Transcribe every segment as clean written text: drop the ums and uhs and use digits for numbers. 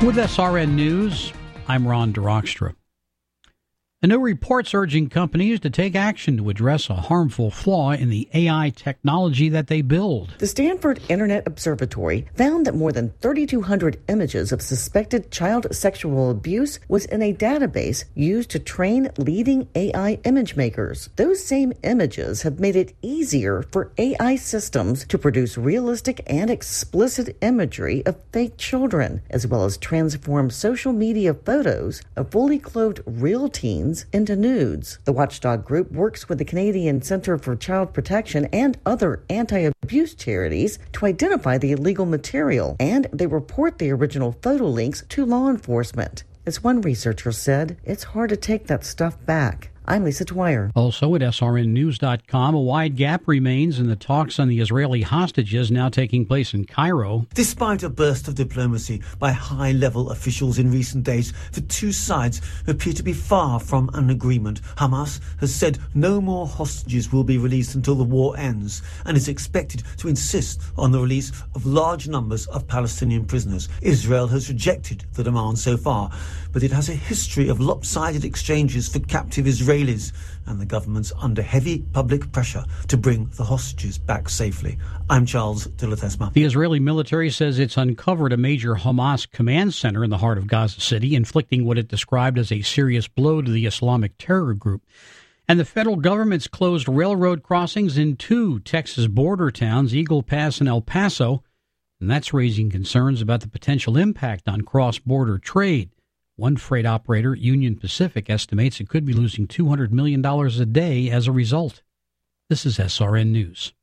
With SRN News, I'm Ron DeRockstra. A new report's urging companies to take action to address a harmful flaw in the AI technology that they build. The Stanford Internet Observatory found that more than 3,200 images of suspected child sexual abuse was in a database used to train leading AI image makers. Those same images have made it easier for AI systems to produce realistic and explicit imagery of fake children, as well as transform social media photos of fully clothed real teens into nudes. The watchdog group works with the Canadian Centre for Child Protection and other anti-abuse charities to identify the illegal material, and they report the original photo links to law enforcement. As one researcher said, it's hard to take that stuff back. I'm Lisa Dwyer. Also at srnnews.com, a wide gap remains in the talks on the Israeli hostages now taking place in Cairo. Despite a burst of diplomacy by high-level officials in recent days, the two sides appear to be far from an agreement. Hamas has said no more hostages will be released until the war ends and is expected to insist on the release of large numbers of Palestinian prisoners. Israel has rejected the demand so far, but it has a history of lopsided exchanges for captive Israelis, and the government's under heavy public pressure to bring the hostages back safely. I'm Charles de la Tesma. The Israeli military says it's uncovered a major Hamas command center in the heart of Gaza City, inflicting what it described as a serious blow to the Islamic terror group. And the federal government's closed railroad crossings in two Texas border towns, Eagle Pass and El Paso, and that's raising concerns about the potential impact on cross-border trade. One freight operator, Union Pacific, estimates it could be losing $200 million a day as a result. This is SRN News.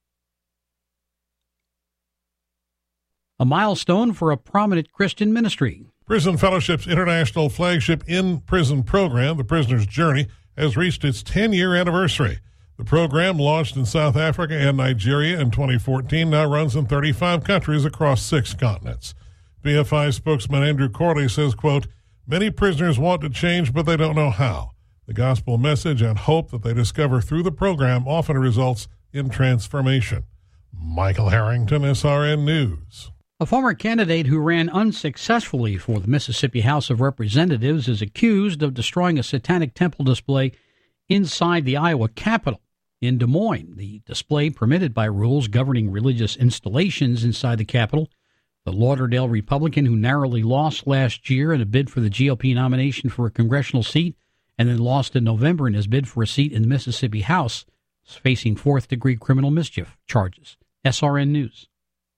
A milestone for a prominent Christian ministry. Prison Fellowship's international flagship in-prison program, The Prisoner's Journey, has reached its 10-year anniversary. The program, launched in South Africa and Nigeria in 2014, now runs in 35 countries across 6 continents. BFI spokesman Andrew Corley says, quote, "Many prisoners want to change, but they don't know how. The gospel message and hope that they discover through the program often results in transformation." Michael Harrington, SRN News. A former candidate who ran unsuccessfully for the Mississippi House of Representatives is accused of destroying a satanic temple display inside the Iowa Capitol in Des Moines. The display, permitted by rules governing religious installations inside the Capitol, the Lauderdale Republican who narrowly lost last year in a bid for the GOP nomination for a congressional seat and then lost in November in his bid for a seat in the Mississippi House, is facing fourth-degree criminal mischief charges. SRN News.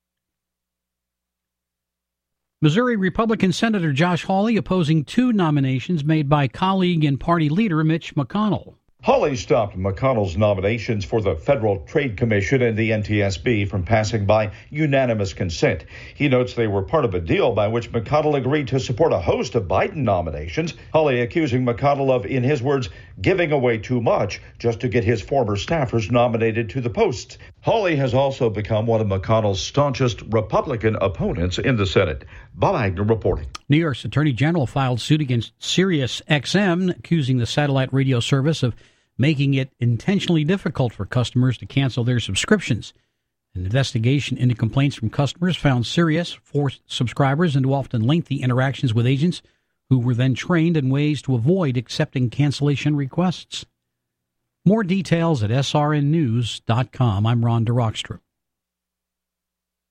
Missouri Republican Senator Josh Hawley opposing 2 nominations made by colleague and party leader Mitch McConnell. Hawley stopped McConnell's nominations for the Federal Trade Commission and the NTSB from passing by unanimous consent. He notes they were part of a deal by which McConnell agreed to support a host of Biden nominations. Hawley accusing McConnell of, in his words, giving away too much just to get his former staffers nominated to the posts. Hawley has also become one of McConnell's staunchest Republican opponents in the Senate. Bob Agnew reporting. New York's Attorney General filed suit against Sirius XM, accusing the satellite radio service of making it intentionally difficult for customers to cancel their subscriptions. An investigation into complaints from customers found Sirius forced subscribers into often lengthy interactions with agents who were then trained in ways to avoid accepting cancellation requests. More details at srnnews.com. I'm Ron DeRockstra.